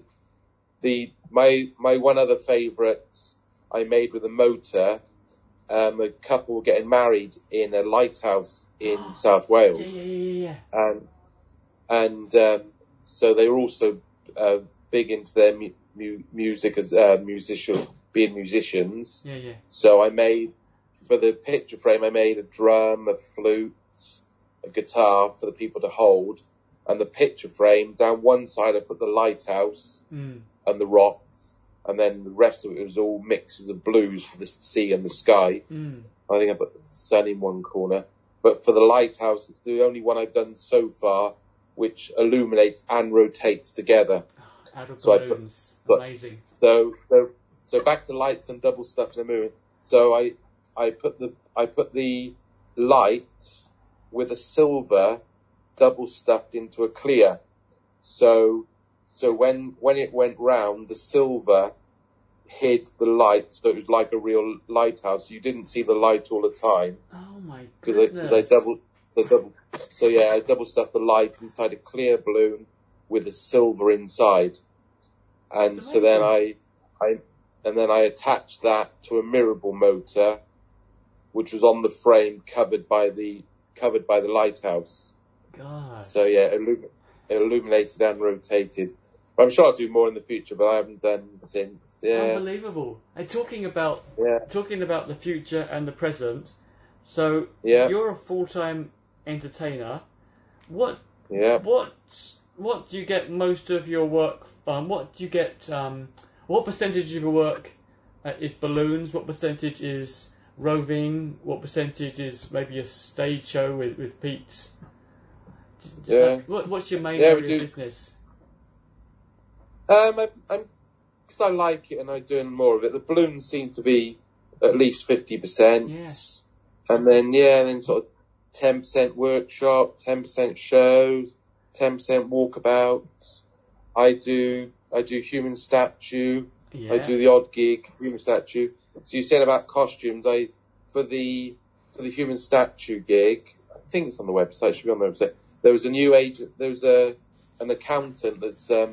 my one other favourite I made with a motor, a couple were getting married in a lighthouse in South Wales. Yeah. And so they were also big into their music as being musicians. Yeah. So I made, for the picture frame, I made a drum, a flute, a guitar for the people to hold. And the picture frame, down one side I put the lighthouse and the rocks. And then the rest of it was all mixes of blues for the sea and the sky. I think I put the sun in one corner. But for the lighthouse, it's the only one I've done so far which illuminates and rotates together. Out of balloons. Amazing. So back to lights and double stuff in the moon. So I put the light with a silver double stuffed into a clear. So when it went round, the silver hid the light, so it was like a real lighthouse. You didn't see the light all the time. Oh my goodness. Because I double stuffed the light inside a clear balloon with a silver inside. And so then I attached that to a mirrorball motor, which was on the frame covered by the lighthouse. God. So it illuminated and rotated. But I'm sure I'll do more in the future, but I haven't done since. Yeah. Unbelievable. And talking about the future and the present. So you're a full-time entertainer. What do you get most of your work from? What do you get? What percentage of your work is balloons? What percentage is roving? What percentage is maybe a stage show with Peeps? What's your main area of business? Because I like it and I'm doing more of it. The balloons seem to be at least 50%. Yes. And then sort of 10% workshop, 10% shows, 10% walkabouts. I do human statue. Yeah. I do the odd gig, human statue. So you said about costumes. For the human statue gig, I think it's on the website. It should be on the website. There was a new agent. There was an accountant that's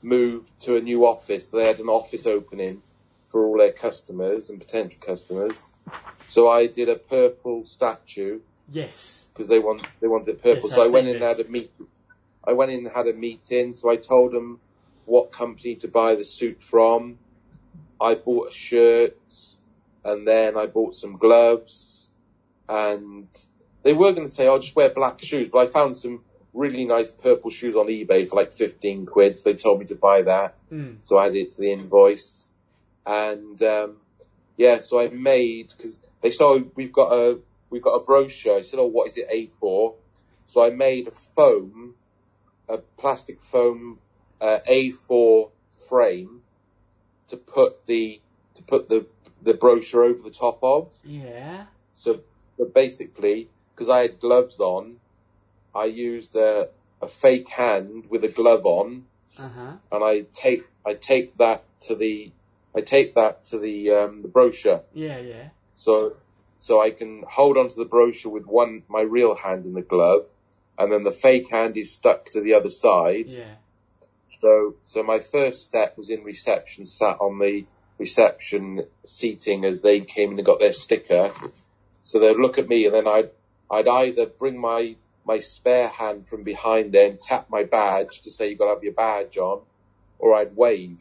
moved to a new office. They had an office opening for all their customers and potential customers. So I did a purple statue. Yes. Because they wanted it purple. Yes, so I went in and had a meeting. I went in and had a meeting. So I told them what company to buy the suit from. I bought a shirt, and then I bought some gloves. And they were going to say, "I'll just wear black shoes," but I found some really nice purple shoes on eBay for like 15 quid. So they told me to buy that. So I added it to the invoice. And, so I made, because they said, we've got a brochure. I said, what is it A4? So I made a plastic foam, A4 frame to put the brochure over the top of. Yeah. So basically, because I had gloves on, I used a fake hand with a glove on, and I tape that to the brochure. Yeah. So I can hold onto the brochure with my real hand in the glove, and then the fake hand is stuck to the other side. Yeah. So my first set was in reception, sat on the reception seating as they came in and got their sticker. So they'd look at me, and then I'd either bring my spare hand from behind there and tap my badge to say you've got to have your badge on, or I'd wave.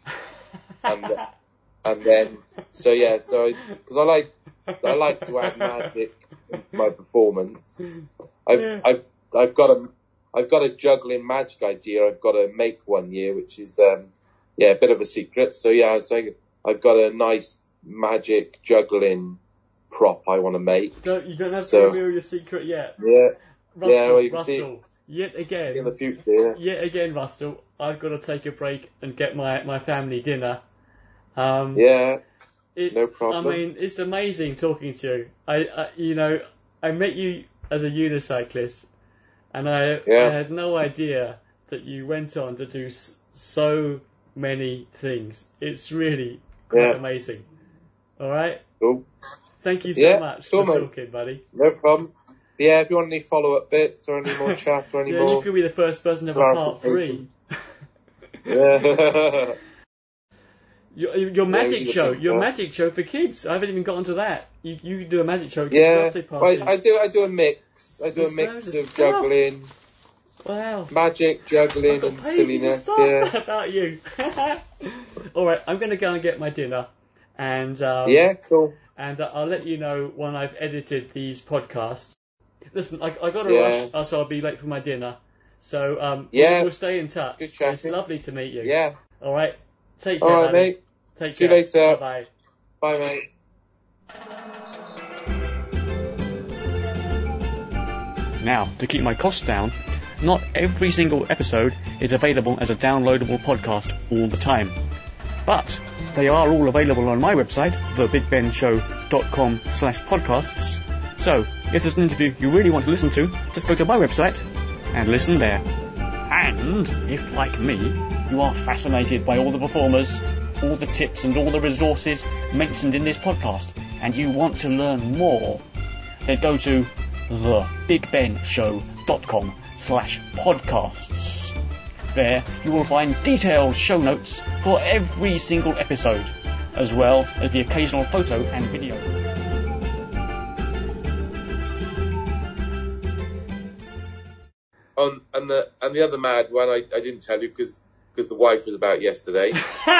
And then, because I like to add magic in my performance. I've got a juggling magic idea I've got to make one year, which is, a bit of a secret. So I've got a nice magic juggling prop I want to make. You don't have to reveal your secret yet. Yeah. Russell, yet again. In the future, yeah. Yet again, Russell, I've got to take a break and get my family dinner. No problem. I mean, it's amazing talking to you. I met you as a unicyclist, and I had no idea that you went on to do so many things. It's really quite amazing. All right? Cool. Thank you so much for mate. talking, buddy. No problem. Yeah, if you want any follow-up bits or any more chat or any more... Yeah, you could be the first person to have a part 3. Yeah. Your magic show. Your magic show for kids. I haven't even gotten to that. You can do a magic show at birthday parties. Well, I do a mix. I do a mix of juggling. Wow. Magic, juggling and silliness. Yeah. About you. Alright, I'm going to go and get my dinner. And cool. And I'll let you know when I've edited these podcasts. Listen, I got to rush, so I'll be late for my dinner. So we'll stay in touch. Good chatting. It's lovely to meet you. Yeah. All right. Take care. All right, mate. Take See care. you later. Bye. Bye, mate. Now, to keep my costs down, not every single episode is available as a downloadable podcast all the time. But they are all available on my website, thebigbenshow.com/podcasts. So, if there's an interview you really want to listen to, just go to my website and listen there. And if, like me, you are fascinated by all the performers, all the tips and all the resources mentioned in this podcast, and you want to learn more, then go to thebigbenshow.com/podcasts. There you will find detailed show notes for every single episode, as well as the occasional photo and video. And the other mad one I didn't tell you because the wife was about yesterday.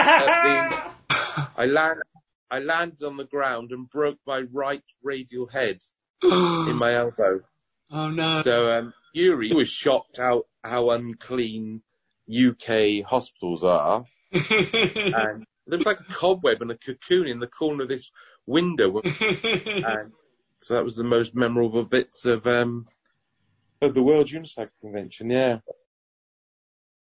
I landed on the ground and broke my right radial head in my elbow. Oh no! So Yuri was shocked how unclean UK hospitals are. And there was like a cobweb and a cocoon in the corner of this window. And so that was the most memorable bits of the World Unicycle Convention, yeah.